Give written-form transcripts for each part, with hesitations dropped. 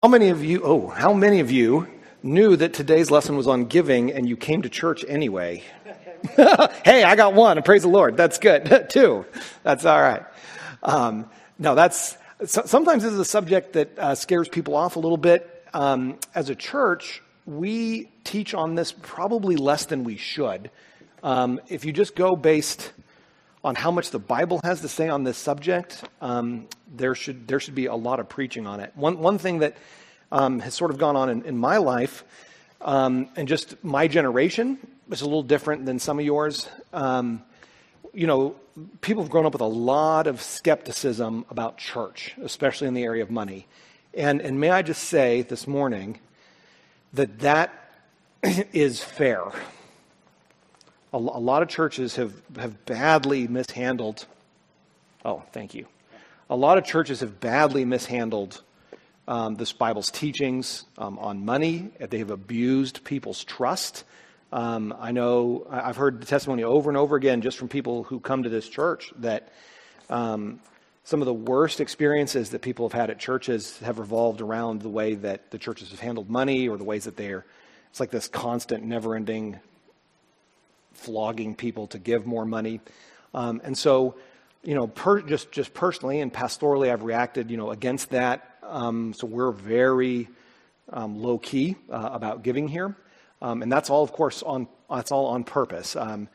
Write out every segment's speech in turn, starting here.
How many of you knew that today's lesson was on giving and you came to church anyway? Hey, I got one, and praise the Lord. That's good. Two. That's all right. Sometimes this is a subject that scares people off a little bit. As a church, we teach on this probably less than we should. If you just go based on how much the Bible has to say on this subject, there should be a lot of preaching on it. One thing that has sort of gone on in my life, and just my generation, is a little different than some of yours. People have grown up with a lot of skepticism about church, especially in the area of money. And may I just say this morning that is fair. A lot of churches have badly mishandled. Oh, thank you. A lot of churches have badly mishandled this Bible's teachings on money. They have abused people's trust. I know I've heard the testimony over and over again just from people who come to this church that some of the worst experiences that people have had at churches have revolved around the way that the churches have handled money, or the ways that it's like this constant, never-ending flogging people to give more money. And so, just personally and pastorally, I've reacted, against that. So we're very low-key about giving here. And that's all, of course, that's all on purpose.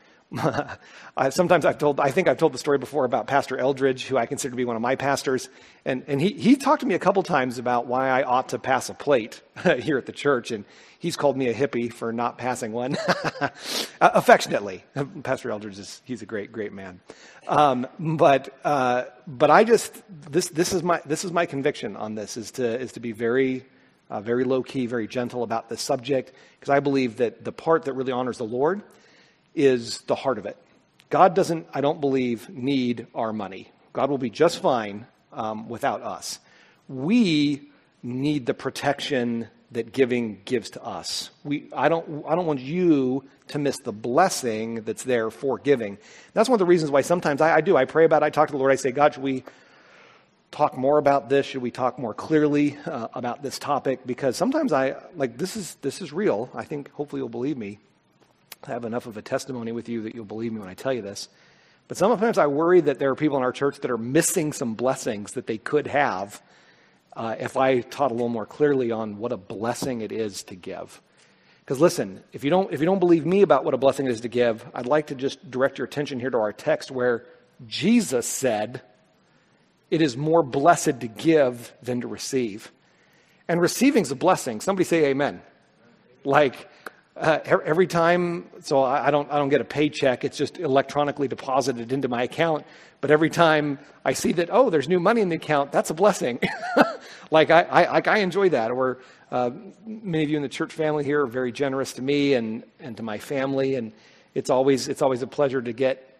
I think I've told the story before about Pastor Eldridge, who I consider to be one of my pastors. And he talked to me a couple times about why I ought to pass a plate here at the church. And he's called me a hippie for not passing one, affectionately. Pastor Eldridge he's a great man. But I just, this is my conviction on this is to be very low key, very gentle about this subject, because I believe that the part that really honors the Lord is the heart of it. God doesn't, I don't believe, need our money. God will be just fine without us. We need the protection that giving gives to us. I don't want you to miss the blessing that's there for giving. That's one of the reasons why sometimes I pray about it. I talk to the Lord. I say, God, should we talk more about this? Should we talk more clearly about this topic? Because sometimes this is real. I think hopefully you'll believe me. I have enough of a testimony with you that you'll believe me when I tell you this. But sometimes I worry that there are people in our church that are missing some blessings that they could have if I taught a little more clearly on what a blessing it is to give. Because listen, if you don't believe me about what a blessing it is to give, I'd like to just direct your attention here to our text where Jesus said, "It is more blessed to give than to receive." And receiving is a blessing. Somebody say amen. Every time, so I don't get a paycheck. It's just electronically deposited into my account. But every time I see that, there's new money in the account, that's a blessing. I enjoy that. Or many of you in the church family here are very generous to me and to my family, and it's always a pleasure to get,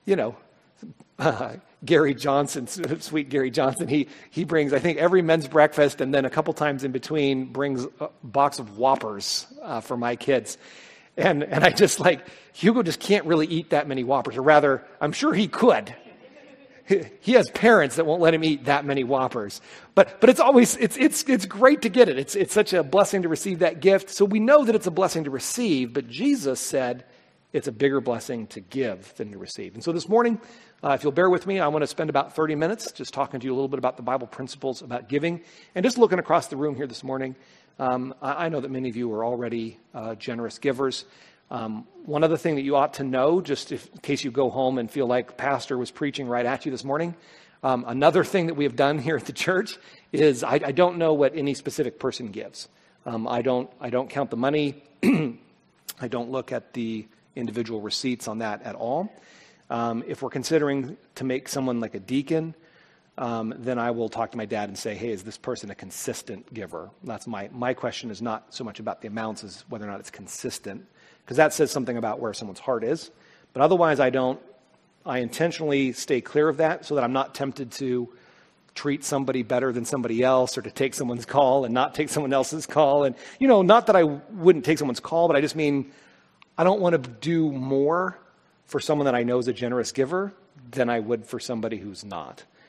Gary Johnson, sweet Gary Johnson, he brings, I think, every men's breakfast, and then a couple times in between brings a box of Whoppers for my kids. And I just Hugo just can't really eat that many Whoppers, or rather, I'm sure he could. He has parents that won't let him eat that many Whoppers. But it's always, it's great to get it. It's such a blessing to receive that gift. So we know that it's a blessing to receive, but Jesus said it's a bigger blessing to give than to receive. And so this morning, if you'll bear with me, I want to spend about 30 minutes just talking to you a little bit about the Bible principles about giving, and just looking across the room here this morning. I know that many of you are already generous givers. One other thing that you ought to know, just in case you go home and feel like Pastor was preaching right at you this morning, another thing that we have done here at the church is I don't know what any specific person gives. I don't count the money. I don't look at the individual receipts on that at all. If we're considering to make someone like a deacon, then I will talk to my dad and say, hey, is this person a consistent giver? That's my question is not so much about the amounts as whether or not it's consistent, because that says something about where someone's heart is. But otherwise, I intentionally stay clear of that so that I'm not tempted to treat somebody better than somebody else, or to take someone's call and not take someone else's call. And, not that I wouldn't take someone's call, but I just mean I don't want to do more for someone that I know is a generous giver than I would for somebody who's not.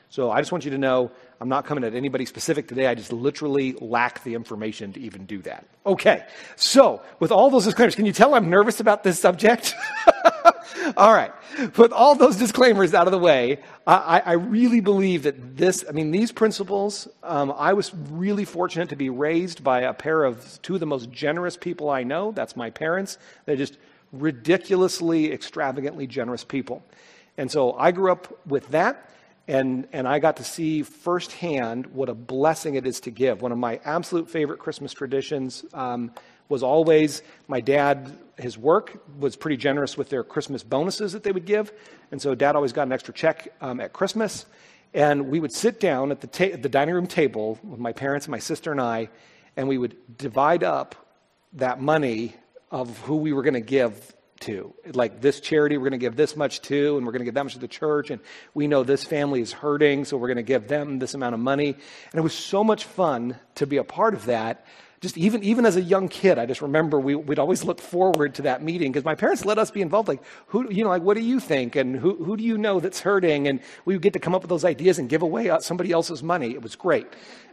So I just want you to know I'm not coming at anybody specific today. I just literally lack the information to even do that. Okay, so with all those disclaimers, can you tell I'm nervous about this subject? All right, with all those disclaimers out of the way, I really believe that these principles, I was really fortunate to be raised by two of the most generous people I know. That's my parents. They're just ridiculously, extravagantly generous people. And so I grew up with that. And I got to see firsthand what a blessing it is to give. One of my absolute favorite Christmas traditions was always my dad, his work was pretty generous with their Christmas bonuses that they would give. And so Dad always got an extra check at Christmas. And we would sit down at the dining room table with my parents and my sister and I, and we would divide up that money of who we were going to give to. Like this charity, we're going to give this much to, and we're going to give that much to the church, and we know this family is hurting, so we're going to give them this amount of money. And it was so much fun to be a part of that. Just even as a young kid, I just remember we'd always look forward to that meeting because my parents let us be involved. Like, what do you think? And who do you know that's hurting? And we would get to come up with those ideas and give away somebody else's money. It was great.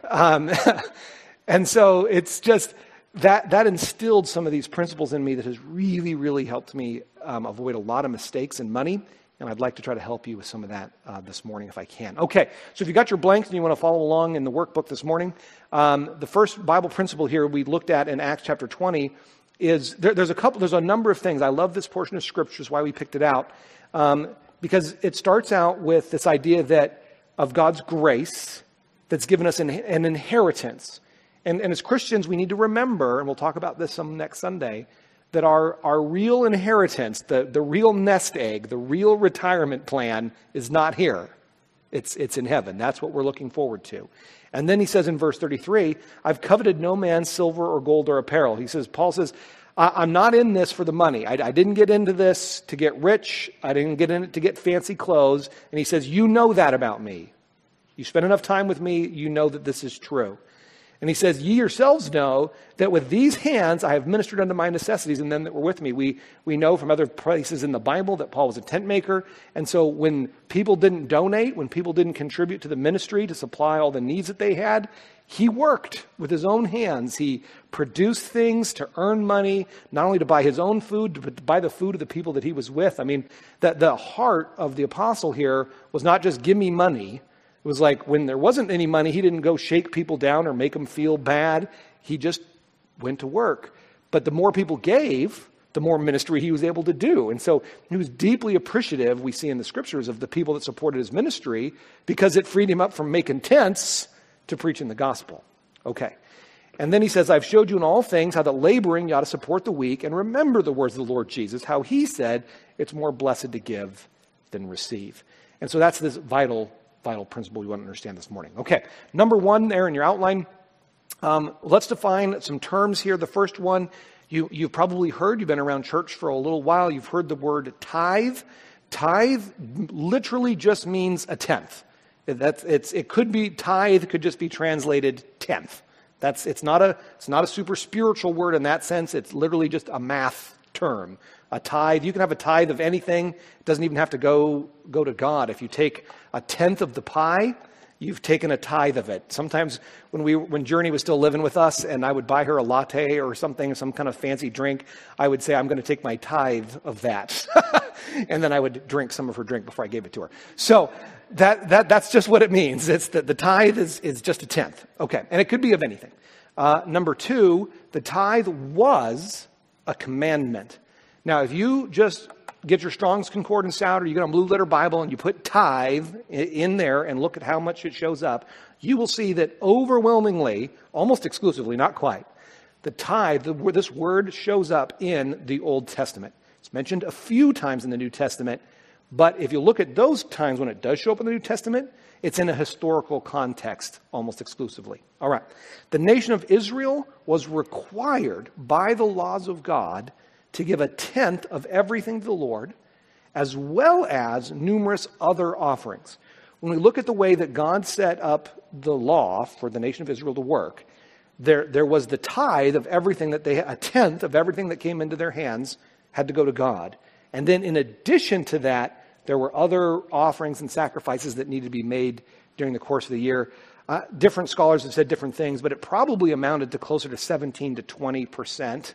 And so it's just, that instilled some of these principles in me that has really, really helped me avoid a lot of mistakes in money. And I'd like to try to help you with some of that this morning if I can. Okay, so if you got your blanks and you want to follow along in the workbook this morning, the first Bible principle here we looked at in Acts chapter 20 is, there's a number of things. I love this portion of Scripture, is why we picked it out, because it starts out with this idea of God's grace that's given us an inheritance. And as Christians, we need to remember, and we'll talk about this some next Sunday, that our real inheritance, the real nest egg, the real retirement plan is not here. It's in heaven. That's what we're looking forward to. And then he says in verse 33, I've coveted no man's silver or gold or apparel. Paul says, I'm not in this for the money. I didn't get into this to get rich. I didn't get in it to get fancy clothes. And he says, you know that about me. You spend enough time with me, you know that this is true. And he says, ye yourselves know that with these hands I have ministered unto my necessities and them that were with me. We know from other places in the Bible that Paul was a tent maker. And so when people didn't donate, when people didn't contribute to the ministry to supply all the needs that they had, he worked with his own hands. He produced things to earn money, not only to buy his own food, but to buy the food of the people that he was with. I mean, the heart of the apostle here was not just give me money. It was like when there wasn't any money, he didn't go shake people down or make them feel bad. He just went to work. But the more people gave, the more ministry he was able to do. And so he was deeply appreciative, we see in the scriptures, of the people that supported his ministry because it freed him up from making tents to preaching the gospel. Okay. And then he says, I've showed you in all things how that laboring you ought to support the weak, and remember the words of the Lord Jesus, how he said, it's more blessed to give than receive. And so that's this vital principle we want to understand this morning. Okay, number one there in your outline, let's define some terms here. The first one, you've probably heard, you've been around church for a little while, you've heard the word tithe. Tithe literally just means a tenth. It could be tithe, could just be translated tenth. It's not a super spiritual word in that sense. It's literally just a math term. A tithe, you can have a tithe of anything. It doesn't even have to go to God. If you take a tenth of the pie, you've taken a tithe of it. Sometimes when Journey was still living with us and I would buy her a latte or something, some kind of fancy drink, I would say, I'm going to take my tithe of that. And then I would drink some of her drink before I gave it to her. So that's just what it means. It's the tithe is just a tenth. Okay, and it could be of anything. Number two, the tithe was a commandment. Now, if you just get your Strong's Concordance out or you get a Blue Letter Bible and you put tithe in there and look at how much it shows up, you will see that overwhelmingly, almost exclusively, not quite, the tithe, this word shows up in the Old Testament. It's mentioned a few times in the New Testament, but if you look at those times when it does show up in the New Testament, it's in a historical context almost exclusively. All right. The nation of Israel was required by the laws of God to give a tenth of everything to the Lord, as well as numerous other offerings. When we look at the way that God set up the law for the nation of Israel to work, there was the tithe of everything a tenth of everything that came into their hands had to go to God. And then in addition to that, there were other offerings and sacrifices that needed to be made during the course of the year. Different scholars have said different things, but it probably amounted to closer to 17 to 20%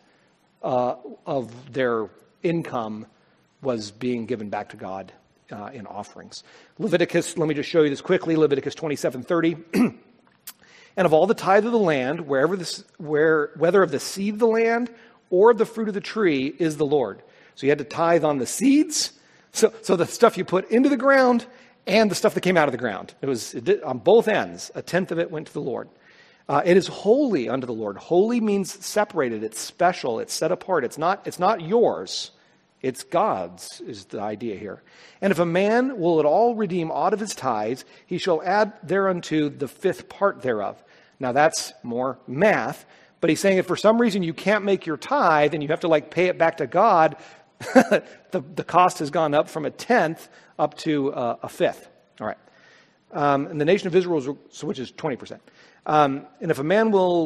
of their income was being given back to God in offerings. Leviticus, let me just show you this quickly, Leviticus 27:30. And of all the tithe of the land, whether of the seed of the land or of the fruit of the tree is the Lord. So you had to tithe on the seeds, so the stuff you put into the ground and the stuff that came out of the ground. It did, on both ends, a tenth of it went to the Lord. It is holy unto the Lord. Holy means separated. It's special. It's set apart. It's not yours. It's God's, is the idea here. And if a man will at all redeem aught of his tithes, he shall add thereunto the fifth part thereof. Now that's more math, but he's saying if for some reason you can't make your tithe and you have to pay it back to God, the cost has gone up from a tenth up to a fifth. All right. And the nation of Israel, which is 20%. And if a man will,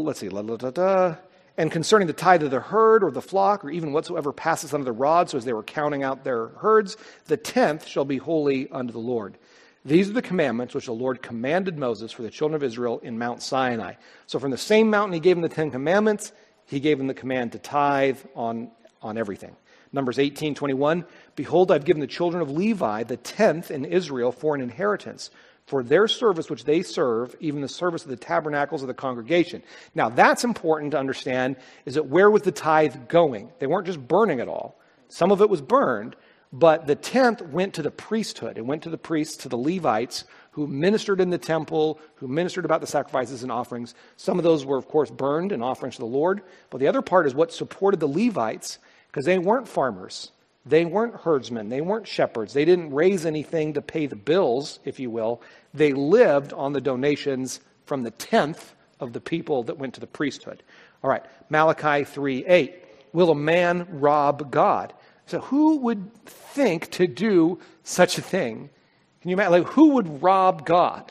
and concerning the tithe of the herd or the flock or even whatsoever passeth under the rod, so as they were counting out their herds, the tenth shall be holy unto the Lord. These are the commandments which the Lord commanded Moses for the children of Israel in Mount Sinai. So from the same mountain he gave them the 10 commandments, he gave them the command to tithe on everything. Numbers 18:21, behold, I've given the children of Levi the tenth in Israel for an inheritance, for their service which they serve, even the service of the tabernacles of the congregation. Now that's important to understand, is that where was the tithe going? They weren't just burning it all. Some of it was burned, but the tenth went to the priesthood. It went to the priests, to the Levites, who ministered in the temple, who ministered about the sacrifices and offerings. Some of those were, of course, burned in offerings to the Lord. But the other part is what supported the Levites, because they weren't farmers. They weren't herdsmen. They weren't shepherds. They didn't raise anything to pay the bills, if you will. They lived on the donations from the tenth of the people that went to the priesthood. All right, Malachi 3:8. Will a man rob God? So who would think to do such a thing? Can you imagine? Who would rob God?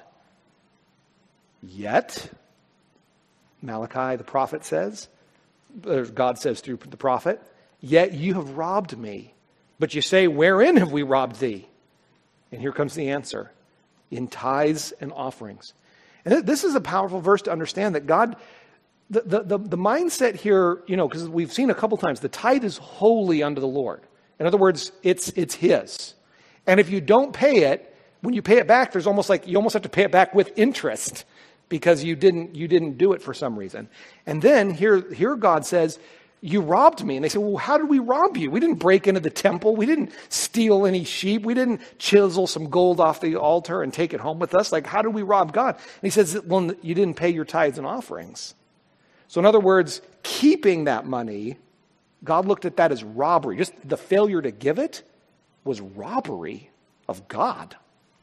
Yet, Malachi, the prophet says, God says through the prophet, yet you have robbed me. But you say, wherein have we robbed thee? And here comes the answer. In tithes and offerings. And this is a powerful verse to understand that God, the mindset here, because we've seen a couple times, the tithe is holy unto the Lord. In other words, it's his. And if you don't pay it, when you pay it back, there's almost you almost have to pay it back with interest because you didn't do it for some reason. And then here God says, you robbed me. And they say, well, how did we rob you? We didn't break into the temple. We didn't steal any sheep. We didn't chisel some gold off the altar and take it home with us. How did we rob God? And he says, well, you didn't pay your tithes and offerings. So in other words, keeping that money, God looked at that as robbery. Just the failure to give it was robbery of God.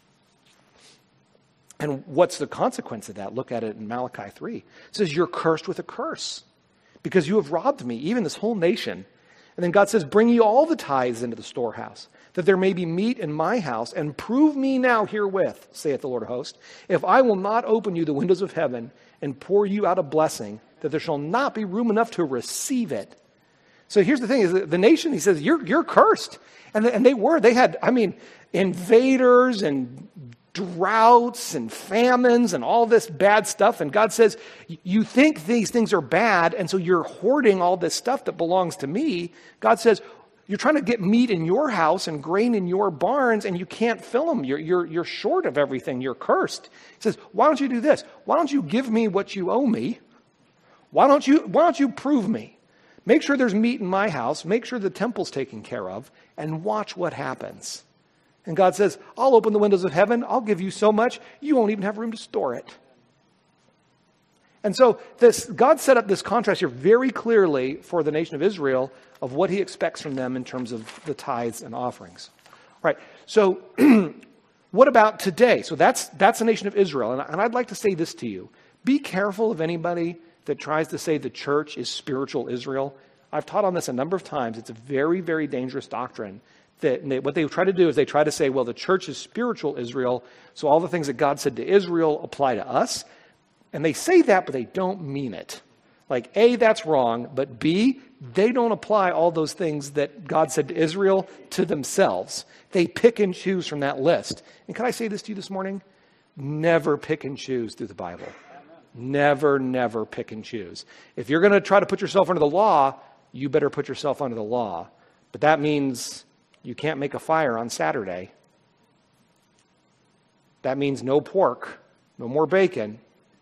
And what's the consequence of that? Look at it in Malachi 3. It says, you're cursed with a curse because you have robbed me, even this whole nation. And then God says, bring ye all the tithes into the storehouse, that there may be meat in my house, and prove me now herewith, saith the Lord of hosts, if I will not open you the windows of heaven and pour you out a blessing, that there shall not be room enough to receive it. So here's the thing, is the nation, he says, you're cursed. And they had invaders and droughts and famines and all this bad stuff. And God says, you think these things are bad, and so you're hoarding all this stuff that belongs to me. God says, you're trying to get meat in your house and grain in your barns, and you can't fill them. You're short of everything. You're cursed. He says, why don't you do this? Why don't you give me what you owe me? Why don't you prove me? Make sure there's meat in my house. Make sure the temple's taken care of, and watch what happens. And God says, I'll open the windows of heaven. I'll give you so much, you won't even have room to store it. And so God set up this contrast here very clearly for the nation of Israel of what he expects from them in terms of the tithes and offerings. Right. So what about today? So that's the nation of Israel. And I'd like to say this to you. Be careful of anybody that tries to say the church is spiritual Israel. I've taught on this a number of times. It's a very, very dangerous doctrine. What they try to do is they try to say, well, the church is spiritual Israel, so all the things that God said to Israel apply to us. And they say that, but they don't mean it. A, that's wrong, but B, they don't apply all those things that God said to Israel to themselves. They pick and choose from that list. And can I say this to you this morning? never pick and choose through the Bible. Never pick and choose. If you're going to try to put yourself under the law, you better put yourself under the law. But that means you can't make a fire on Saturday. That means no pork, no more bacon.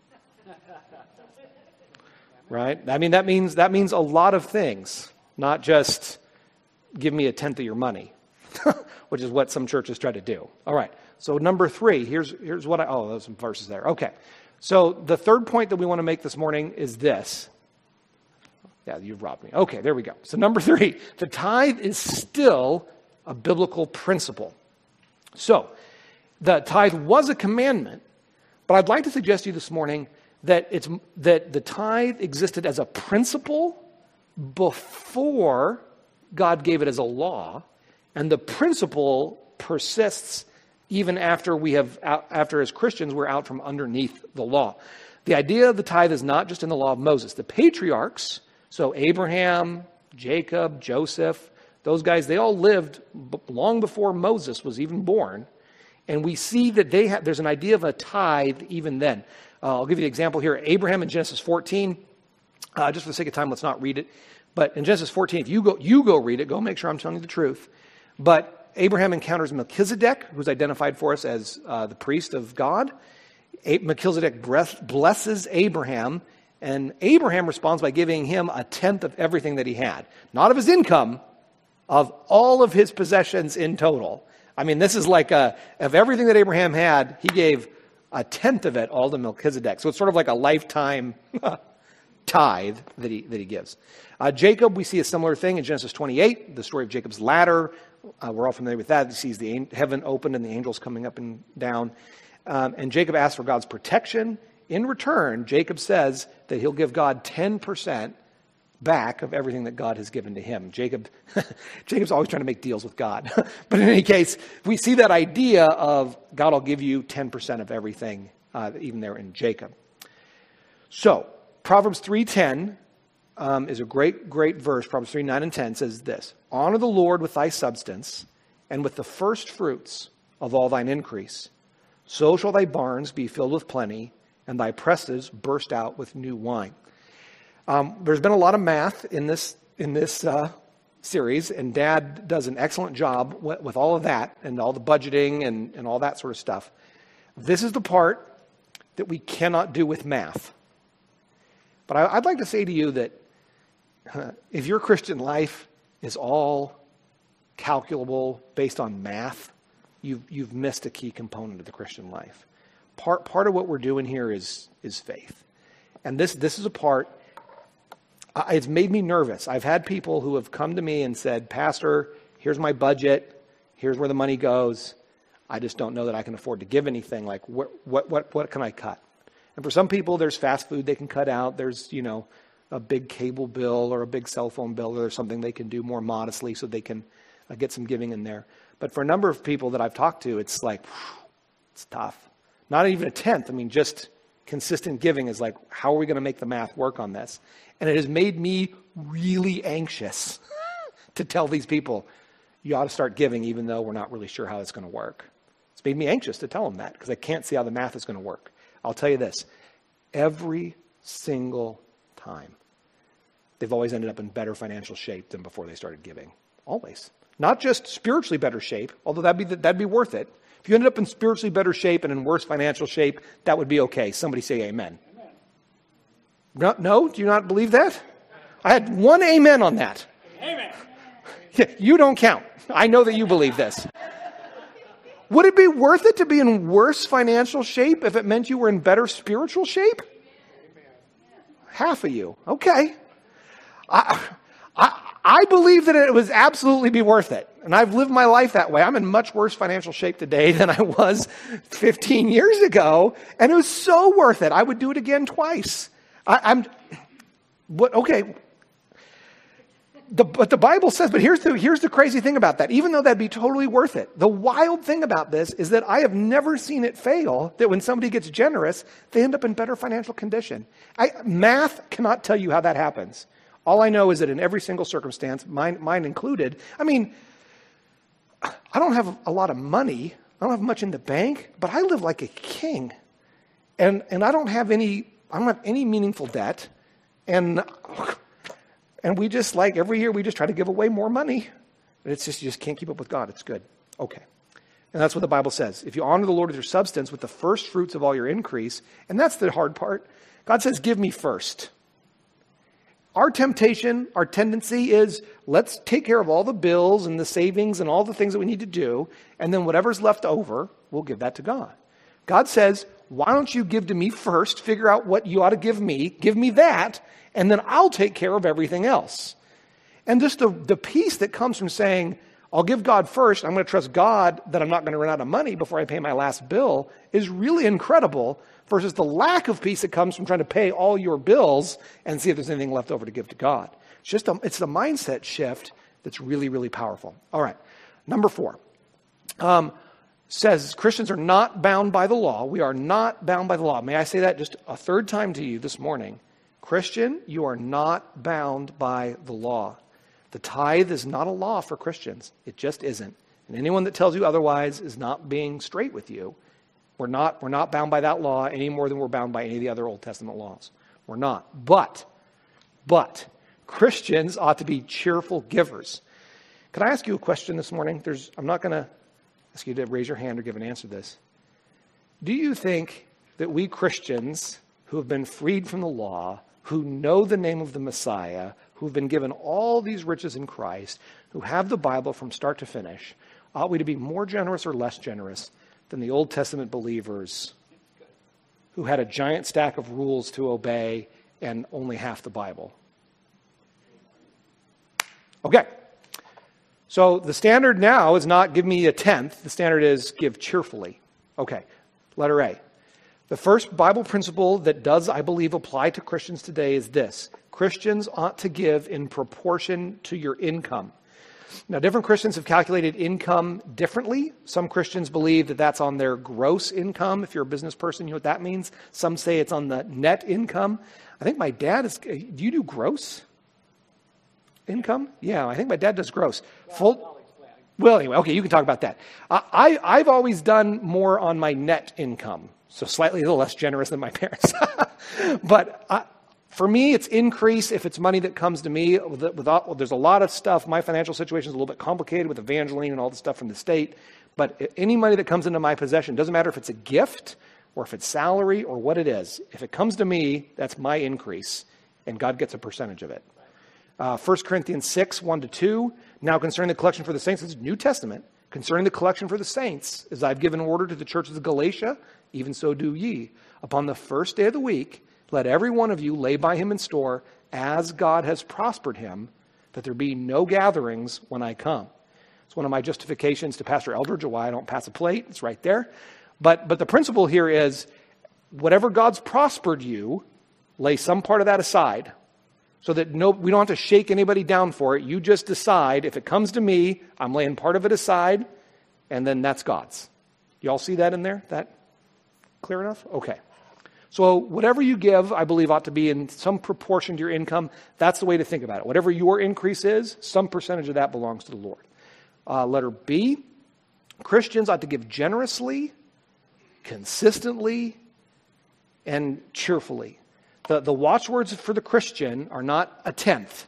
Right? I mean, that means a lot of things, not just give me a tenth of your money, which is what some churches try to do. All right. So number 3, here's what there's some verses there. Okay. So the third point that we want to make this morning is this. Yeah, you've robbed me. Okay, there we go. So number 3, the tithe is still a biblical principle. So the tithe was a commandment, but I'd like to suggest to you this morning that the tithe existed as a principle before God gave it as a law, and the principle persists even after as Christians, we're out from underneath the law. The idea of the tithe is not just in the law of Moses. The patriarchs, so Abraham, Jacob, Joseph, those guys, they all lived long before Moses was even born. And we see that there's an idea of a tithe even then. I'll give you an example here. Abraham in Genesis 14, just for the sake of time, let's not read it. But in Genesis 14, if you go read it, go make sure I'm telling you the truth. But Abraham encounters Melchizedek, who's identified for us as the priest of God. Melchizedek blesses Abraham, and Abraham responds by giving him a tenth of everything that he had. Not of his income, of all of his possessions in total. I mean, this is like of everything that Abraham had, he gave a tenth of it all to Melchizedek. So it's sort of like a lifetime tithe that he gives. Jacob, we see a similar thing in Genesis 28, the story of Jacob's ladder. We're all familiar with that. He sees the heaven opened and the angels coming up and down. And Jacob asks for God's protection. In return, Jacob says that he'll give God 10% back of everything that God has given to him. Jacob's always trying to make deals with God. But in any case, we see that idea of God will give you 10% of everything, even there in Jacob. So, Proverbs 3:10 is a great verse. Proverbs 3:9 and 10 says this: honor the Lord with thy substance, and with the first fruits of all thine increase. So shall thy barns be filled with plenty, and thy presses burst out with new wine. There's been a lot of math in this series, and Dad does an excellent job with all of that and all the budgeting and all that sort of stuff. This is the part that we cannot do with math. But I'd like to say to you that if your Christian life is all calculable based on math, you've missed a key component of the Christian life. Part of what we're doing here is faith. And this is a part. It's made me nervous. I've had people who have come to me and said, Pastor, here's my budget. Here's where the money goes. I just don't know that I can afford to give anything. Like, what can I cut? And for some people, there's fast food they can cut out. There's, a big cable bill or a big cell phone bill or something they can do more modestly so they can get some giving in there. But for a number of people that I've talked to, it's like, it's tough. Not even a tenth. I mean, just consistent giving is like, how are we going to make the math work on this? And it has made me really anxious to tell these people, you ought to start giving even though we're not really sure how it's going to work. It's made me anxious to tell them that because I can't see how the math is going to work. I'll tell you this, every single time, they've always ended up in better financial shape than before they started giving. Always. Not just spiritually better shape, although that'd be worth it. If you ended up in spiritually better shape and in worse financial shape, that would be okay. Somebody say amen. No? Do you not believe that? I had one amen on that. Amen. You don't count. I know that you believe this. Would it be worth it to be in worse financial shape if it meant you were in better spiritual shape? Half of you. Okay. I believe that it would absolutely be worth it. And I've lived my life that way. I'm in much worse financial shape today than I was 15 years ago. And it was so worth it. I would do it again twice. Okay. But the Bible says, but here's the crazy thing about that. Even though that'd be totally worth it, the wild thing about this is that I have never seen it fail that when somebody gets generous, they end up in better financial condition. Math cannot tell you how that happens. All I know is that in every single circumstance, mine included, I mean, I don't have a lot of money. I don't have much in the bank, but I live like a king. And I don't have any meaningful debt. And we just every year we just try to give away more money. And it's just, you just can't keep up with God. It's good. Okay. And that's what the Bible says. If you honor the Lord with your substance, with the first fruits of all your increase, and that's the hard part, God says, give me first. Our temptation, our tendency is, let's take care of all the bills and the savings and all the things that we need to do, and then whatever's left over, we'll give that to God. God says, why don't you give to me first, figure out what you ought to give me that, and then I'll take care of everything else. And just the peace that comes from saying, I'll give God first, I'm going to trust God that I'm not going to run out of money before I pay my last bill, is really incredible, versus the lack of peace that comes from trying to pay all your bills and see if there's anything left over to give to God. It's the mindset shift that's really, really powerful. All right, number 4. Says Christians are not bound by the law. We are not bound by the law. May I say that just a third time to you this morning? Christian, you are not bound by the law. The tithe is not a law for Christians. It just isn't. And anyone that tells you otherwise is not being straight with you. We're not bound by that law any more than we're bound by any of the other Old Testament laws. We're not. But Christians ought to be cheerful givers. Can I ask you a question this morning? I'm not going to ask you to raise your hand or give an answer to this. Do you think that we Christians who have been freed from the law, who know the name of the Messiah, who've been given all these riches in Christ, who have the Bible from start to finish, ought we to be more generous or less generous than the Old Testament believers who had a giant stack of rules to obey and only half the Bible? Okay. So the standard now is not give me a tenth. The standard is give cheerfully. Okay. Letter A. The first Bible principle that does, I believe, apply to Christians today is this. Christians ought to give in proportion to your income. Now, different Christians have calculated income differently. Some Christians believe that that's on their gross income. If you're a business person, you know what that means. Some say it's on the net income. I think my dad is, do you do gross income? Yeah, I think my dad does gross. Well, anyway, okay, you can talk about that. I've always done more on my net income, so slightly a little less generous than my parents. But for me, it's increase if it's money that comes to me. There's a lot of stuff. My financial situation is a little bit complicated with Evangeline and all the stuff from the state. But any money that comes into my possession, doesn't matter if it's a gift or if it's salary or what it is. If it comes to me, that's my increase, and God gets a percentage of it. 1 Corinthians 6, 1-2. Now concerning the collection for the saints, this is New Testament. Concerning the collection for the saints, as I've given order to the churches of Galatia, even so do ye. Upon the first day of the week, let every one of you lay by him in store, as God has prospered him, that there be no gatherings when I come. It's one of my justifications to Pastor Eldridge, why I don't pass a plate. It's right there. But the principle here is, whatever God's prospered you, lay some part of that aside, so that we don't have to shake anybody down for it. You just decide, if it comes to me, I'm laying part of it aside, and then that's God's. You all see that in there? That clear enough? Okay. So whatever you give, I believe, ought to be in some proportion to your income. That's the way to think about it. Whatever your increase is, some percentage of that belongs to the Lord. Letter B, Christians ought to give generously, consistently, and cheerfully. The watchwords for the Christian are not a tenth.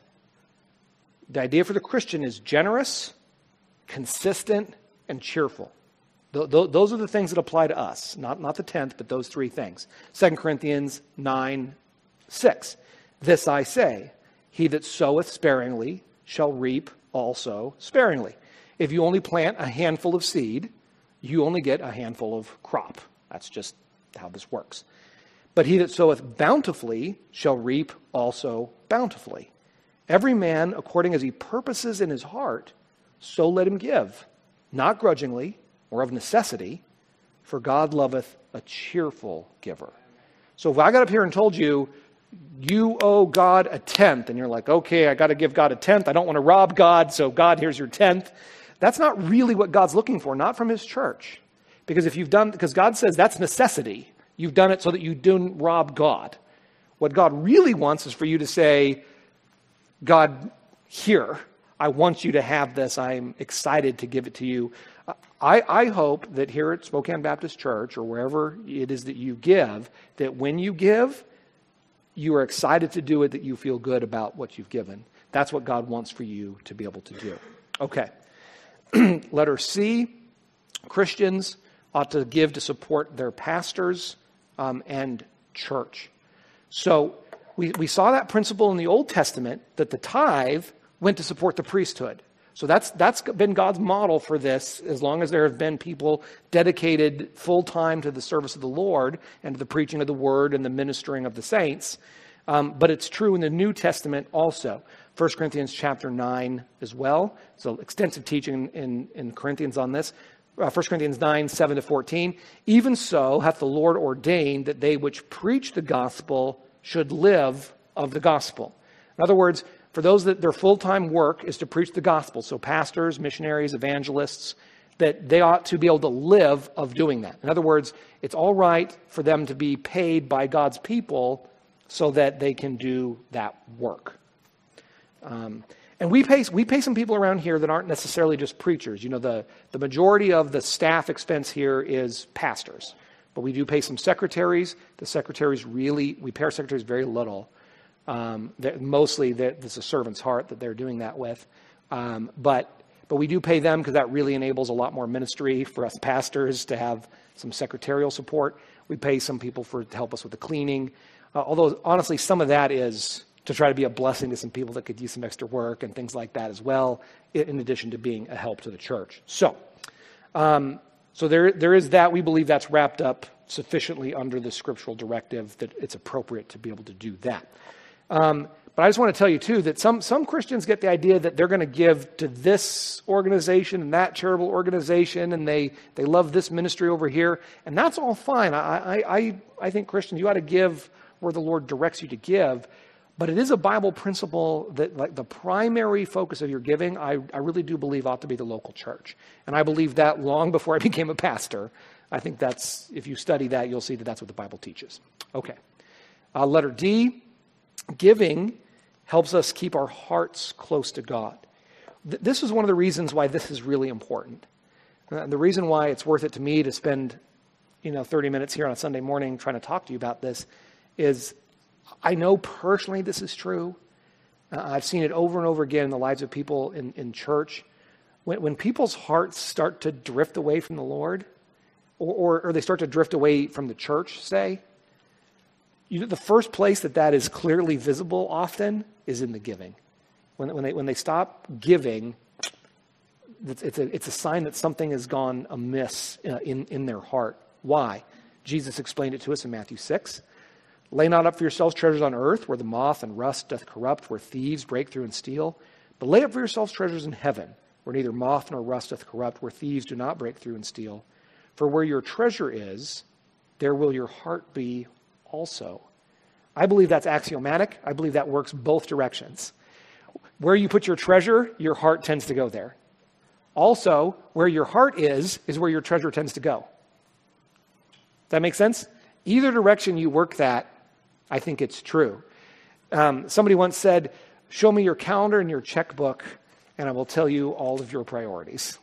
The idea for the Christian is generous, consistent, and cheerful. Those are the things that apply to us. Not the tenth, but those three things. 2 Corinthians 9, 6. This I say, he that soweth sparingly shall reap also sparingly. If you only plant a handful of seed, you only get a handful of crop. That's just how this works. But he that soweth bountifully shall reap also bountifully. Every man, according as he purposes in his heart, so let him give, not grudgingly or of necessity, for God loveth a cheerful giver. So if I got up here and told you, you owe God a tenth, and you're like, okay, I got to give God a tenth. I don't want to rob God, so God, here's your tenth. That's not really what God's looking for, not from his church. Because God says that's necessity. You've done it so that you don't rob God. What God really wants is for you to say, God, here, I want you to have this. I'm excited to give it to you. I hope that here at Spokane Baptist Church, or wherever it is that you give, that when you give, you are excited to do it, that you feel good about what you've given. That's what God wants for you to be able to do. Okay. Letter C, Christians ought to give to support their pastors and church. So we saw that principle in the Old Testament, that the tithe went to support the priesthood. So that's been God's model for this, as long as there have been people dedicated full-time to the service of the Lord and to the preaching of the word and the ministering of the saints. But it's true in the New Testament also. 1 Corinthians chapter 9 as well. So extensive teaching in Corinthians on this. 1 Corinthians 9, 7 to 14. Even so hath the Lord ordained that they which preach the gospel should live of the gospel. In other words, for those that their full-time work is to preach the gospel, so pastors, missionaries, evangelists, that they ought to be able to live of doing that. In other words, it's all right for them to be paid by God's people so that they can do that work. And we pay some people around here that aren't necessarily just preachers. You know, the majority of the staff expense here is pastors. But we do pay some secretaries. The secretaries we pay our secretaries very little. Mostly it's a servant's heart that they're doing that with. But we do pay them because that really enables a lot more ministry for us pastors to have some secretarial support. We pay some people to help us with the cleaning. Although, honestly, some of that is to try to be a blessing to some people that could use some extra work and things like that as well, in addition to being a help to the church. So there is that. We believe that's wrapped up sufficiently under the scriptural directive that it's appropriate to be able to do that. But I just want to tell you, too, that some Christians get the idea that they're going to give to this organization and that charitable organization, and they love this ministry over here, and that's all fine. I think Christians, you ought to give where the Lord directs you to give, but it is a Bible principle that, like, the primary focus of your giving, I really do believe ought to be the local church. And I believe that long before I became a pastor. I think if you study that, you'll see that that's what the Bible teaches. Okay. Letter D. Giving helps us keep our hearts close to God. This is one of the reasons why this is really important. The reason why it's worth it to me to spend 30 minutes here on a Sunday morning trying to talk to you about this is I know personally this is true. I've seen it over and over again in the lives of people in church. When people's hearts start to drift away from the Lord, or they start to drift away from the church, say, the first place that is clearly visible often is in the giving. When they stop giving, it's a sign that something has gone amiss in their heart. Why? Jesus explained it to us in Matthew 6. Lay not up for yourselves treasures on earth, where the moth and rust doth corrupt, where thieves break through and steal. But lay up for yourselves treasures in heaven, where neither moth nor rust doth corrupt, where thieves do not break through and steal. For where your treasure is, there will your heart be also. I believe that's axiomatic. I believe that works both directions. Where you put your treasure, your heart tends to go there. Also, where your heart is where your treasure tends to go. Does that make sense? Either direction you work that, I think it's true. Somebody once said, show me your calendar and your checkbook, and I will tell you all of your priorities.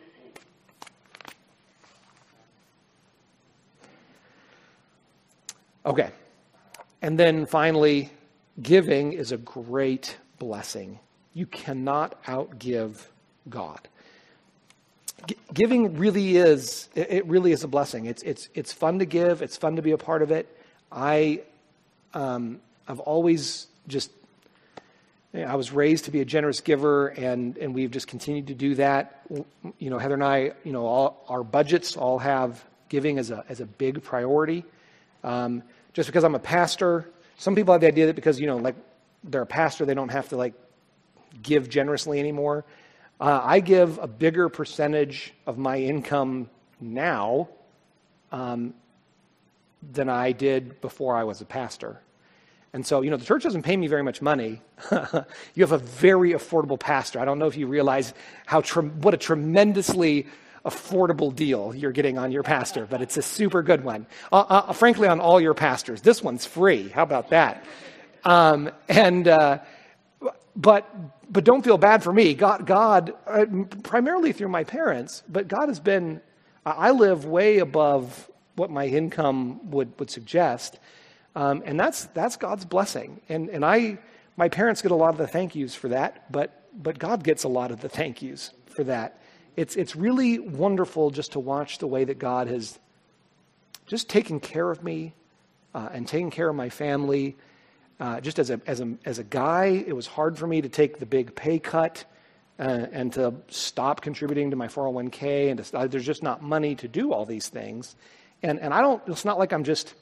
Okay. And then finally, giving is a great blessing. You cannot outgive God. Giving really is a blessing. It's fun to give. It's fun to be a part of it. I've always I was raised to be a generous giver, and we've just continued to do that. Heather and I, all our budgets all have giving as a big priority. Just because I'm a pastor, some people have the idea that because, they're a pastor, they don't have to, give generously anymore. I give a bigger percentage of my income now than I did before I was a pastor. And so, the church doesn't pay me very much money. You have a very affordable pastor. I don't know if you realize what a tremendously affordable deal you're getting on your pastor, but it's a super good one. Frankly, on all your pastors. This one's free. How about that? but don't feel bad for me. God, primarily through my parents, but God has been, I live way above what my income would suggest. And that's God's blessing. And my parents get a lot of the thank yous for that, but God gets a lot of the thank yous for that. It's really wonderful just to watch the way that God has just taken care of me and taken care of my family. Just as a guy, it was hard for me to take the big pay cut and to stop contributing to my 401k, and there's just not money to do all these things. And it's not like I'm just,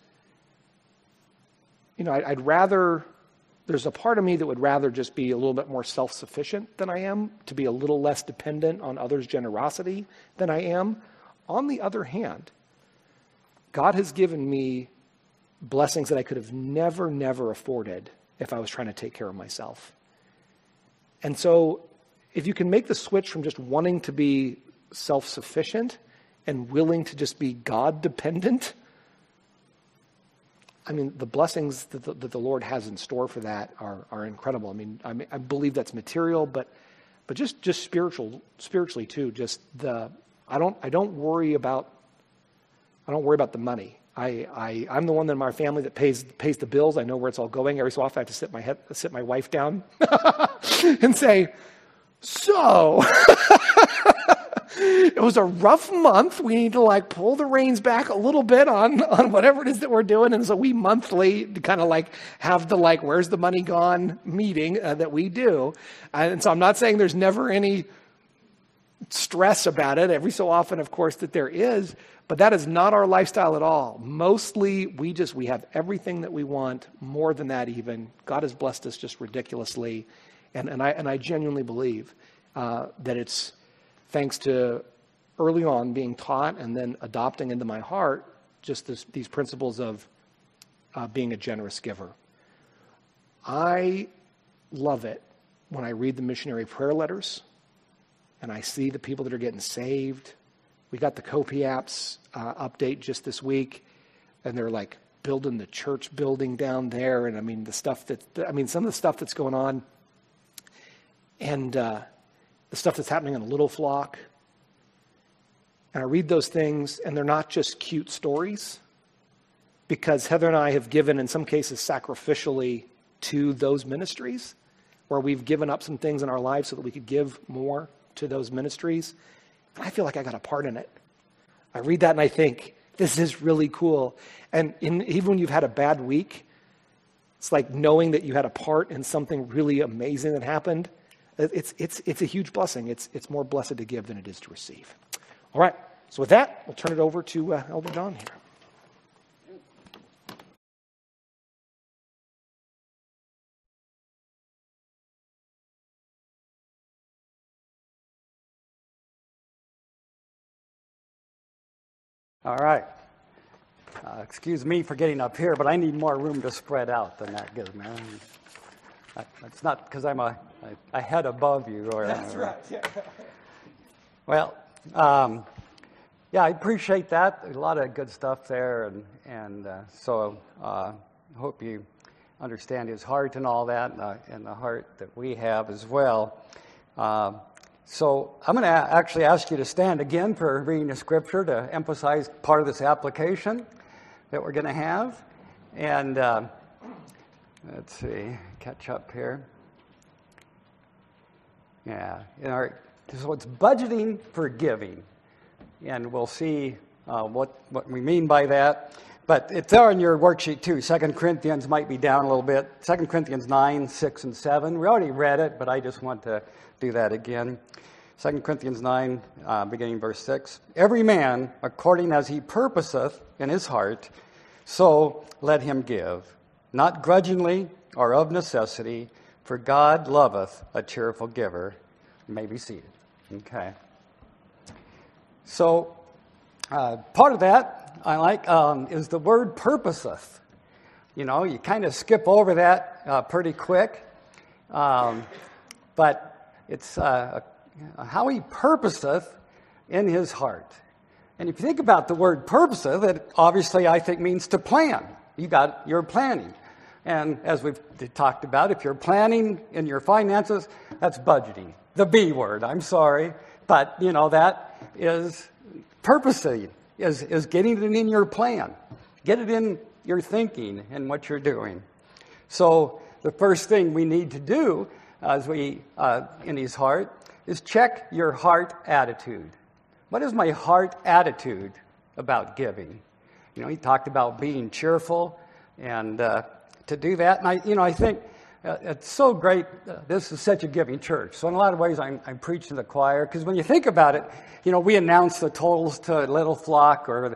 I'd rather, there's a part of me that would rather just be a little bit more self-sufficient than I am, to be a little less dependent on others' generosity than I am. On the other hand, God has given me blessings that I could have never afforded if I was trying to take care of myself. And so if you can make the switch from just wanting to be self-sufficient and willing to just be God-dependent, I mean, the blessings that the Lord has in store for that are incredible. I believe that's material, but just spiritually too. I don't worry about the money. I'm the one in my family that pays the bills. I know where it's all going. Every so often I have to sit my wife down and say, so it was a rough month. We need to pull the reins back a little bit on whatever it is that we're doing. And so we monthly kind of have the where's the money gone meeting that we do. And so I'm not saying there's never any stress about it. Every so often, of course, that there is, but that is not our lifestyle at all. Mostly we have everything that we want, more than that even. God has blessed us just ridiculously. And I genuinely believe that it's thanks to early on being taught and then adopting into my heart just these principles of being a generous giver. I love it when I read the missionary prayer letters and I see the people that are getting saved. We got the Kopi apps update just this week, and they're building the church building down there. And some of the stuff that's going on, and the stuff that's happening in Little Flock. And I read those things, and they're not just cute stories, because Heather and I have given, in some cases, sacrificially to those ministries, where we've given up some things in our lives so that we could give more to those ministries. And I feel like I got a part in it. I read that and I think, this is really cool. And even when you've had a bad week, it's like knowing that you had a part in something really amazing that happened. It's a huge blessing. It's more blessed to give than it is to receive. All right. So with that, we'll turn it over to Elder Don here. All right. Excuse me for getting up here, but I need more room to spread out than that gives me. It's not because I'm a head above you. That's right. Yeah. Well, yeah, I appreciate that. A lot of good stuff there, and so I hope you understand his heart and all that, and the heart that we have as well. So I'm going to actually ask you to stand again for reading the scripture to emphasize part of this application that we're going to have. And let's see, catch up here. Yeah, so it's budgeting for giving. And we'll see what we mean by that. But it's there in your worksheet too. 2 Corinthians might be down a little bit. 2 Corinthians 9, 6, and 7. We already read it, but I just want to do that again. 2 Corinthians 9, beginning verse 6. Every man, according as he purposeth in his heart, so let him give, not grudgingly or of necessity, for God loveth a cheerful giver. You may be seated. Okay. So part of that I like is the word purposeth. You know, you kind of skip over that pretty quick, but it's how he purposeth in his heart. And if you think about the word purposeth, it obviously I think means to plan. You're planning. And as we've talked about, if you're planning in your finances, that's budgeting. The B word, I'm sorry. But, that is purposing, is getting it in your plan. Get it in your thinking and what you're doing. So the first thing we need to do as we, in his heart, is check your heart attitude. What is my heart attitude about giving? He talked about being cheerful, and to do that. And I think it's so great. This is such a giving church. So in a lot of ways, I'm preaching to the choir, because when you think about it, we announce the totals to Little Flock or the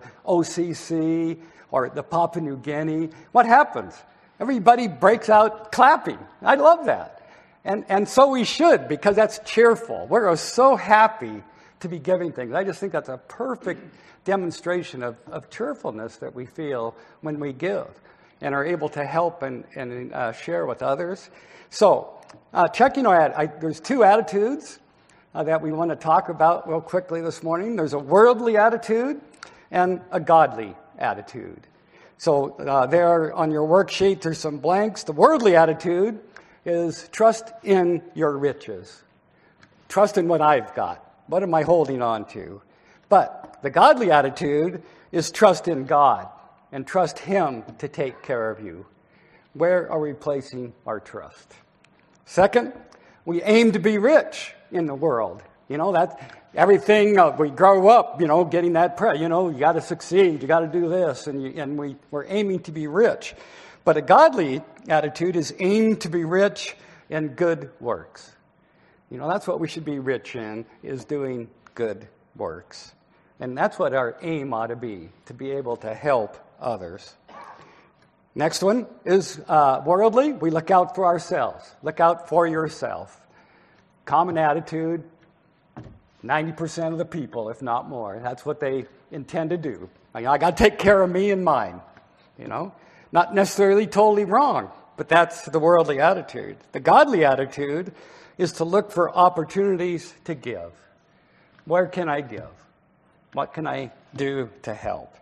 OCC or the Papua New Guinea. What happens? Everybody breaks out clapping. I love that. And so we should, because that's cheerful. We're so happy to be giving things. I just think that's a perfect demonstration of cheerfulness that we feel when we give and are able to help and share with others. So, checking our there's two attitudes that we want to talk about real quickly this morning. There's a worldly attitude and a godly attitude. So there on your worksheet, there's some blanks. The worldly attitude is trust in your riches. Trust in what I've got. What am I holding on to? But the godly attitude is trust in God and trust Him to take care of you. Where are we placing our trust? Second, we aim to be rich in the world. That everything we grow up, getting that you got to succeed, you got to do this, and we're aiming to be rich. But a godly attitude is aimed to be rich in good works. That's what we should be rich in, is doing good works. And that's what our aim ought to be able to help others. Next one is worldly. We look out for ourselves. Look out for yourself. Common attitude, 90% of the people, if not more. That's what they intend to do. I got to take care of me and mine. Not necessarily totally wrong, but that's the worldly attitude. The godly attitude is to look for opportunities to give. Where can I give? What can I do to help?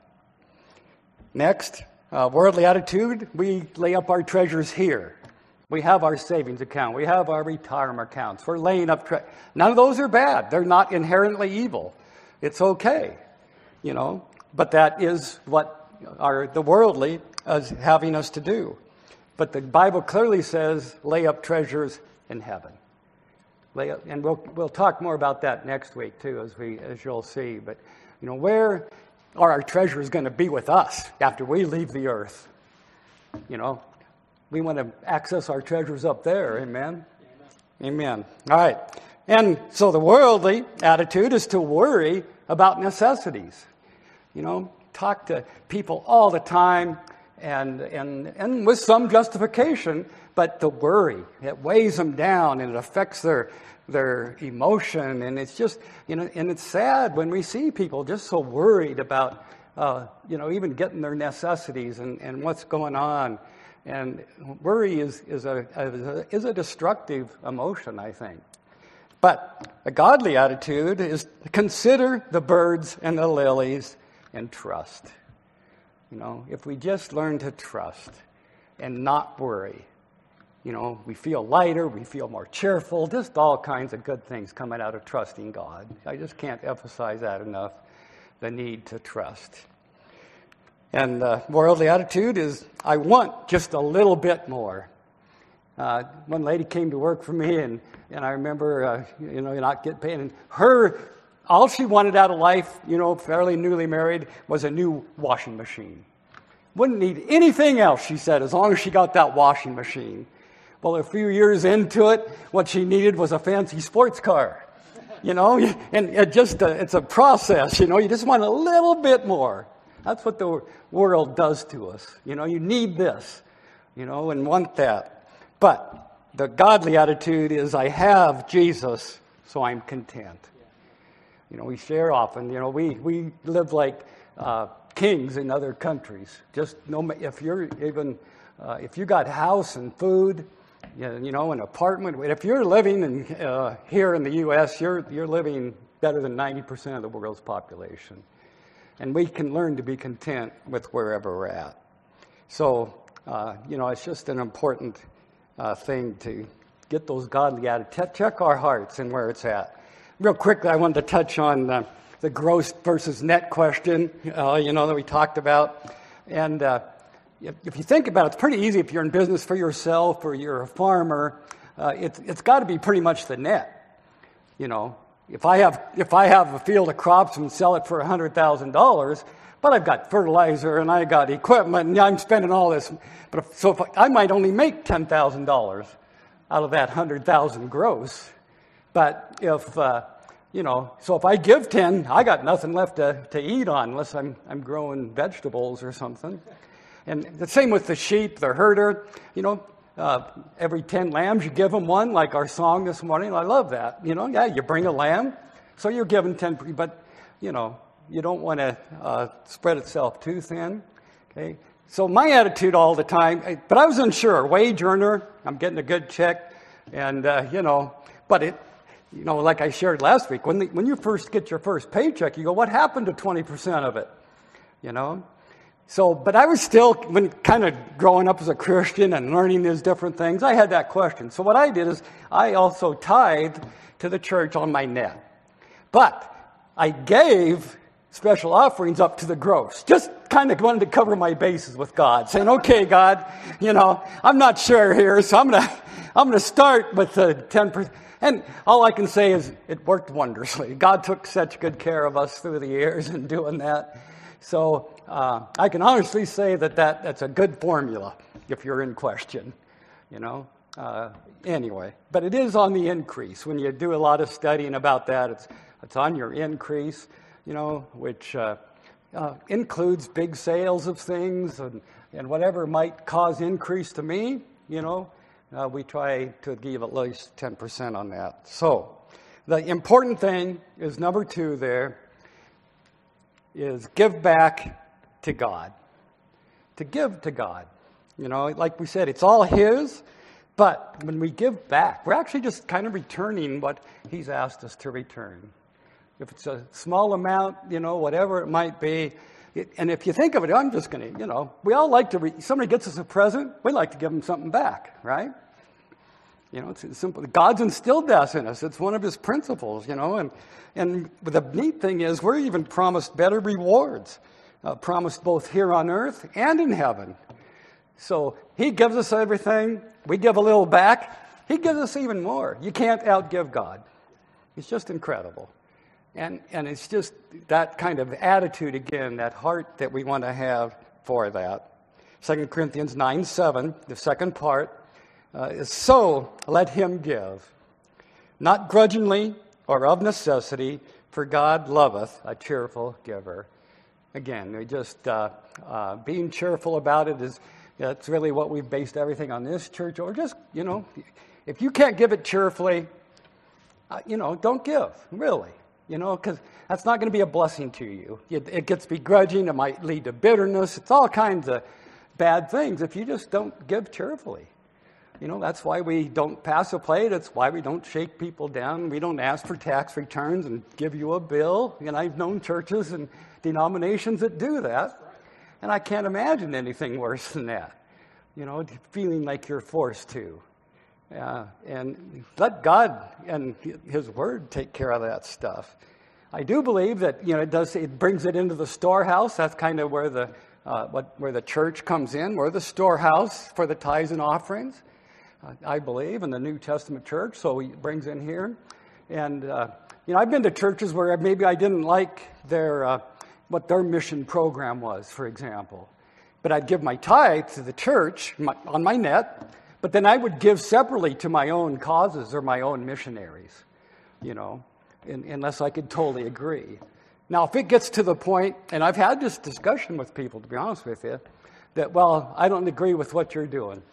Next, worldly attitude, we lay up our treasures here. We have our savings account. We have our retirement accounts. We're laying up none of those are bad. They're not inherently evil. It's okay, But that is what the worldly is having us to do. But the Bible clearly says, lay up treasures in heaven. And we'll talk more about that next week too, as you'll see. But where are our treasures going to be with us after we leave the earth? We want to access our treasures up there. Amen. Amen. All right. And so the worldly attitude is to worry about necessities. Talk to people all the time, and with some justification, but the worry, it weighs them down and it affects their emotion, and it's just, and it's sad when we see people just so worried about, even getting their necessities and what's going on. And worry is a destructive emotion, I think. But a godly attitude is to consider the birds and the lilies and trust. If we just learn to trust and not worry, we feel lighter, we feel more cheerful, just all kinds of good things coming out of trusting God. I just can't emphasize that enough, the need to trust. And the worldly attitude is, I want just a little bit more. One lady came to work for me, and I remember, not getting paid. And all she wanted out of life, fairly newly married, was a new washing machine. Wouldn't need anything else, she said, as long as she got that washing machine. Well, a few years into it, what she needed was a fancy sports car. And it's a process, you just want a little bit more. That's what the world does to us. You need this, and want that. But the godly attitude is, I have Jesus, so I'm content. We share often, we live like kings in other countries. Just if you got house and food, an apartment. If you're living here in the U.S., you're living better than 90% of the world's population. And we can learn to be content with wherever we're at. So it's just an important thing to get those godly attitudes. Check our hearts and where it's at. Real quickly, I wanted to touch on the gross versus net question, that we talked about. And if you think about it, it's pretty easy if you're in business for yourself or you're a farmer. It's got to be pretty much the net. If I have a field of crops and sell it for $100,000, but I've got fertilizer and I got equipment and I'm spending all this, if I might only make $10,000 out of that 100,000 gross. But if if I give 10, I got nothing left to eat on unless I'm growing vegetables or something. And the same with the sheep, the herder. Every 10 lambs, you give them one, like our song this morning. I love that. You bring a lamb, so you're giving 10, but, you don't want to spread itself too thin. Okay. So my attitude all the time, but I was unsure, wage earner, I'm getting a good check, and, but it, like I shared last week, when you first get your first paycheck, you go, what happened to 20% of it? So, but I was still, when kind of growing up as a Christian and learning these different things, I had that question. So what I did is I also tithed to the church on my net. But I gave special offerings up to the gross. Just kind of wanted to cover my bases with God, saying, okay, God, I'm not sure here, so I'm going to start with the 10%. And all I can say is it worked wondrously. God took such good care of us through the years in doing that. So I can honestly say that's a good formula if you're in question, Anyway, but it is on the increase. When you do a lot of studying about that, it's on your increase, which includes big sales of things and whatever might cause increase to me, we try to give at least 10% on that. So the important thing is number 2 there is give back to God. To give to God. Like we said, it's all His, but when we give back, we're actually just kind of returning what He's asked us to return. If it's a small amount, whatever it might be, and if you think of it, I'm just going to, we all like to, somebody gets us a present, we like to give them something back, right? It's simple. God's instilled that in us. It's one of His principles, and the neat thing is we're even promised better rewards, promised both here on earth and in heaven. So He gives us everything. We give a little back. He gives us even more. You can't outgive God. It's just incredible. And it's just that kind of attitude again, that heart that we want to have for that. 2 Corinthians 9:7, the second part, is so let him give, not grudgingly or of necessity, for God loveth a cheerful giver. Again, we just being cheerful about it that's really what we've based everything on this church. Or just, if you can't give it cheerfully, don't give, really. Because that's not going to be a blessing to you. It gets begrudging. It might lead to bitterness. It's all kinds of bad things if you just don't give cheerfully. That's why we don't pass a plate. That's why we don't shake people down. We don't ask for tax returns and give you a bill. And I've known churches and denominations that do that. And I can't imagine anything worse than that. Feeling like you're forced to. And let God and His Word take care of that stuff. I do believe that it brings it into the storehouse. That's kind of where the church comes in. We're the storehouse for the tithes and offerings. I believe in the New Testament church, so He brings in here. And I've been to churches where maybe I didn't like what their mission program was, for example. But I'd give my tithe to the church on my net. But then I would give separately to my own causes or my own missionaries, unless I could totally agree. Now, if it gets to the point, and I've had this discussion with people, to be honest with you, that, I don't agree with what you're doing,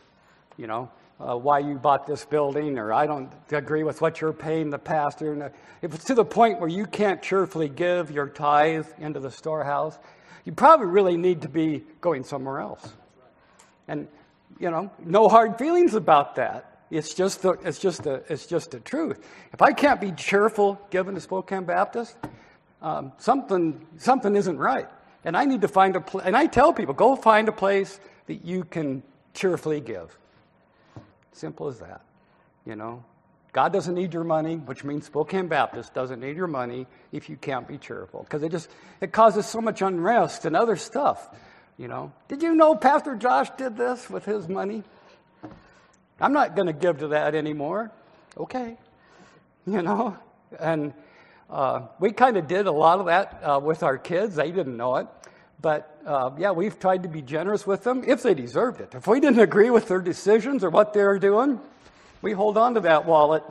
why you bought this building, or I don't agree with what you're paying the pastor. And if it's to the point where you can't cheerfully give your tithe into the storehouse, you probably really need to be going somewhere else. And no hard feelings about that. It's just the truth. If I can't be cheerful giving to Spokane Baptist, something isn't right. And I need to find and I tell people, go find a place that you can cheerfully give. Simple as that, God doesn't need your money, which means Spokane Baptist doesn't need your money if you can't be cheerful. Because it causes so much unrest and other stuff, Did you know Pastor Josh did this with his money? I'm not going to give to that anymore. Okay. And we kind of did a lot of that with our kids. They didn't know it. But, we've tried to be generous with them if they deserved it. If we didn't agree with their decisions or what they were doing, we hold on to that wallet,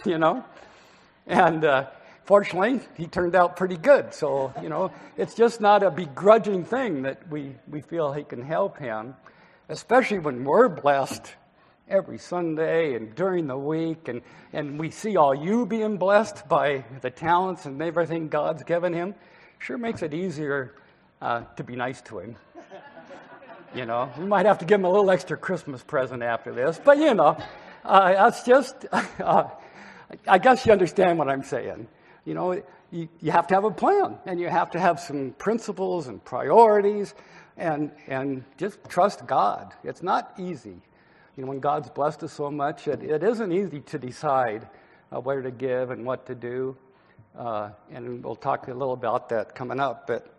And fortunately, he turned out pretty good. So, it's just not a begrudging thing that we feel he can help him, especially when we're blessed every Sunday and during the week, and we see all you being blessed by the talents and everything God's given him. Sure makes it easier to be nice to him. We might have to give him a little extra Christmas present after this, but that's just, I guess you understand what I'm saying. You have to have a plan, and you have to have some principles and priorities, and just trust God. It's not easy. When God's blessed us so much, it isn't easy to decide where to give and what to do. And we'll talk a little about that coming up. But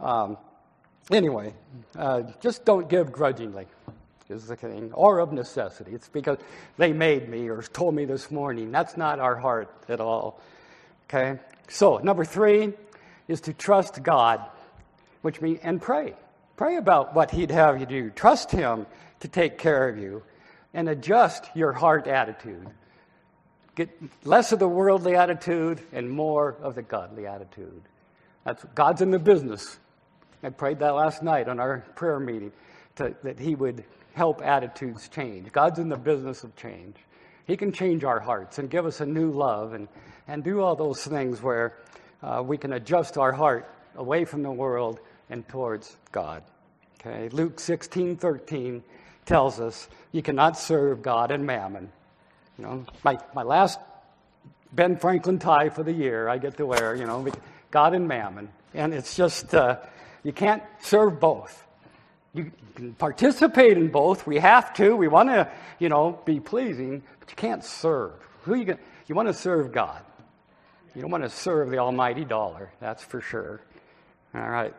anyway, just don't give grudgingly is the thing, or of necessity. It's because they made me or told me this morning. That's not our heart at all. Okay? So, number 3 is to trust God, which means, and pray. Pray about what he'd have you do. Trust him to take care of you. And adjust your heart attitude. Get less of the worldly attitude and more of the godly attitude. God's in the business. I prayed that last night on our prayer meeting, that he would help attitudes change. God's in the business of change. He can change our hearts and give us a new love and do all those things where we can adjust our heart away from the world and towards God. Okay, Luke 16:13 tells us you cannot serve God and mammon. My last Ben Franklin tie for the year I get to wear, God and mammon. And it's just, you can't serve both. You can participate in both. We have to. We want to, be pleasing, but you can't serve. You want to serve God. You don't want to serve the almighty dollar. That's for sure. All right.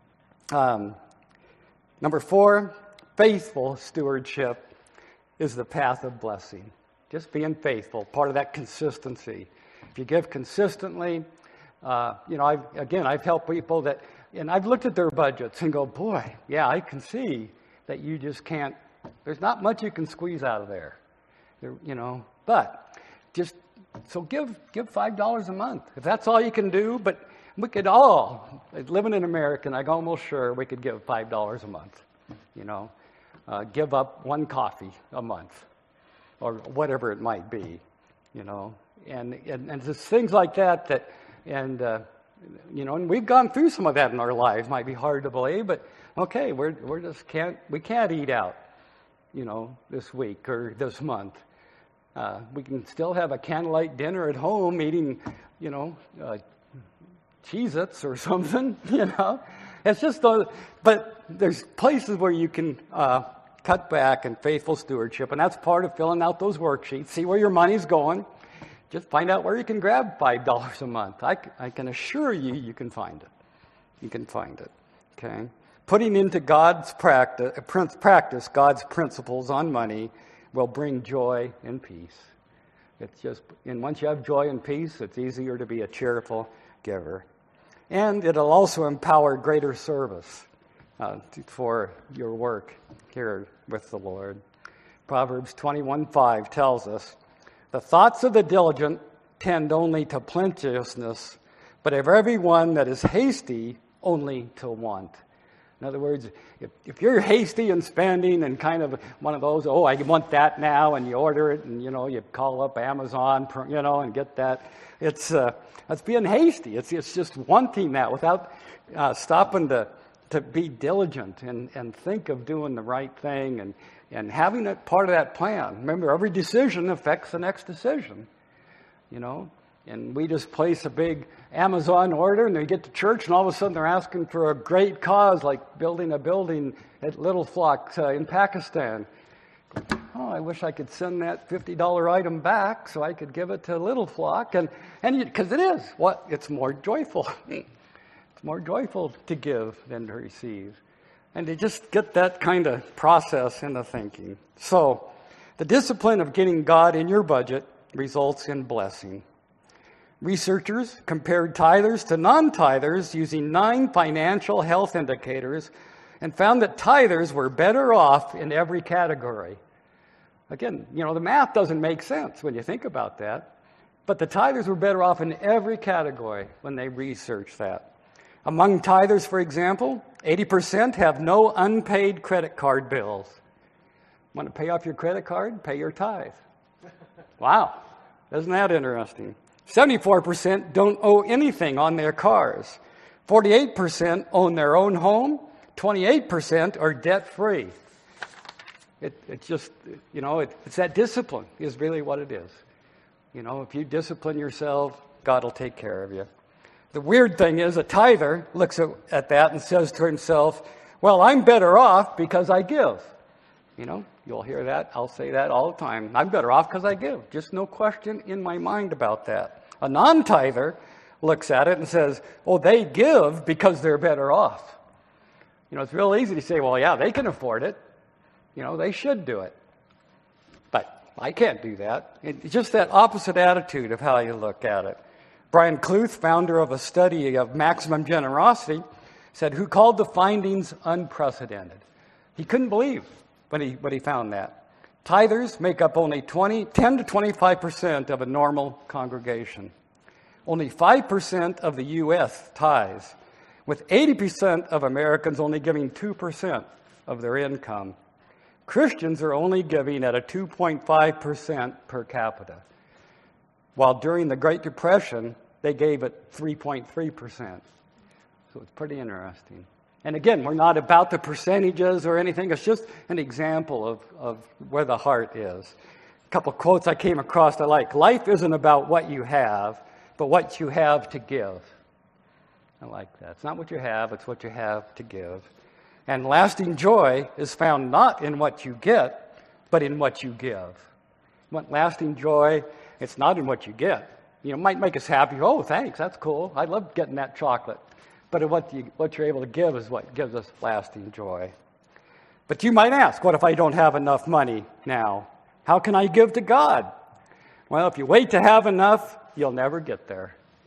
Number 4, faithful stewardship is the path of blessing. Just being faithful, part of that consistency. If you give consistently, I've helped people and I've looked at their budgets and go, boy, yeah, I can see that you just can't, there's not much you can squeeze out of there. But just, so give $5 a month. If that's all you can do, but we could all, living in America, I'm almost sure we could give $5 a month, give up one coffee a month or whatever it might be, and just things like that, and we've gone through some of that in our lives. Might be hard to believe, but okay, we can't eat out, this week or this month. We can still have a candlelight dinner at home eating, Cheez-Its or something, It's just but there's places where you can cut back in faithful stewardship, and that's part of filling out those worksheets. See where your money's going. Just find out where you can grab $5 a month. I can assure you, you can find it. You can find it, okay? Putting into God's practice God's principles on money will bring joy and peace. And once you have joy and peace, it's easier to be a cheerful giver. And it'll also empower greater service for your work here with the Lord. Proverbs 21:5 tells us, the thoughts of the diligent tend only to plenteousness, but of everyone that is hasty, only to want. In other words, if you're hasty in spending and kind of one of those, I want that now, and you order it, and you call up Amazon, and get that, that's being hasty. It's just wanting that without stopping to be diligent and think of doing the right thing and having it part of that plan. Remember, every decision affects the next decision, And we just place a big Amazon order, and they get to church, and all of a sudden they're asking for a great cause, like building a building at Little Flock in Pakistan. Oh, I wish I could send that $50 item back so I could give it to Little Flock. And because it is, it's more joyful. It's more joyful to give than to receive. And to just get that kind of process into thinking. So, the discipline of getting God in your budget results in blessing. Researchers compared tithers to non-tithers using 9 financial health indicators and found that tithers were better off in every category. Again, the math doesn't make sense when you think about that. But the tithers were better off in every category when they researched that. Among tithers, for example, 80% have no unpaid credit card bills. Want to pay off your credit card? Pay your tithe. Wow. Isn't that interesting? 74% don't owe anything on their cars. 48% own their own home. 28% are debt-free. It's just, it's that discipline is really what it is. If you discipline yourself, God will take care of you. The weird thing is a tither looks at that and says to himself, well, I'm better off because I give. You'll hear that. I'll say that all the time. I'm better off because I give. Just no question in my mind about that. A non-tither looks at it and says, oh, they give because they're better off. It's real easy to say, well, yeah, they can afford it. They should do it. But I can't do that. It's just that opposite attitude of how you look at it. Brian Kluth, founder of a study of maximum generosity, said, who called the findings unprecedented. He couldn't believe when he found that. Tithers make up only 10 to 25% of a normal congregation. Only 5% of the U.S. tithes, with 80% of Americans only giving 2% of their income. Christians are only giving at a 2.5% per capita, while during the Great Depression, they gave at 3.3%. So it's pretty interesting. And again, we're not about the percentages or anything. It's just an example of where the heart is. A couple quotes I came across I like. Life isn't about what you have, but what you have to give. I like that. It's not what you have, it's what you have to give. And lasting joy is found not in what you get, but in what you give. You want lasting joy, it's not in what you get. It might make us happy. Oh, thanks, that's cool. I love getting that chocolate. But what you're able to give is what gives us lasting joy. But you might ask, what if I don't have enough money now? How can I give to God? Well, if you wait to have enough, you'll never get there.